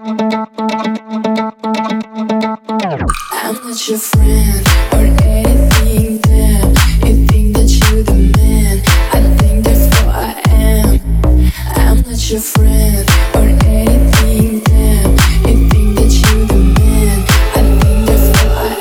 I'm not your friend or anything there. You think that you're the man, I think therefore I am. I'm not your friend or anything there. You think that you're the man, I think therefore I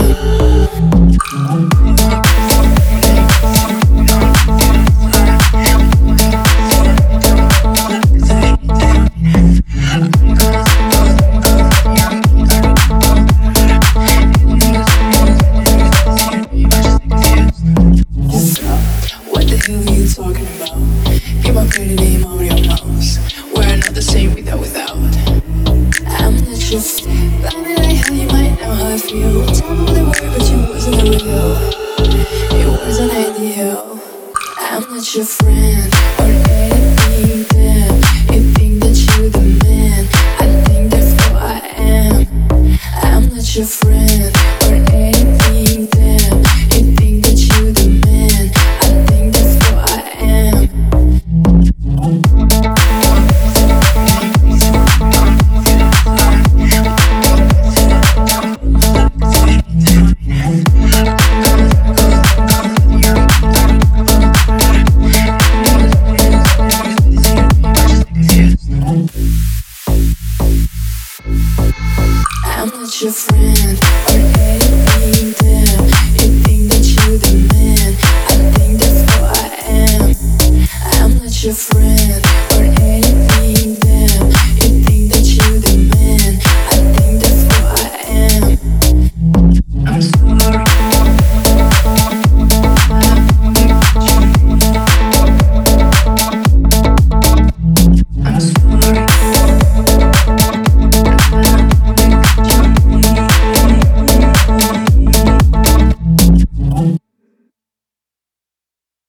What the hell are you talking about? Get my pretty name out of your nose. We're not the same without. I'm not your friend. Tell me like how you might know how I feel. Tell me the word, but you wasn't real. It was an ideal. I'm not your friend or anything there. You think that you're the man, I think therefore I am. I'm not your friend or anything there. You think that you're the man, I think therefore I am. I'm not your friend or anything there. You think that you're the man, I think therefore I am. I'm not your friend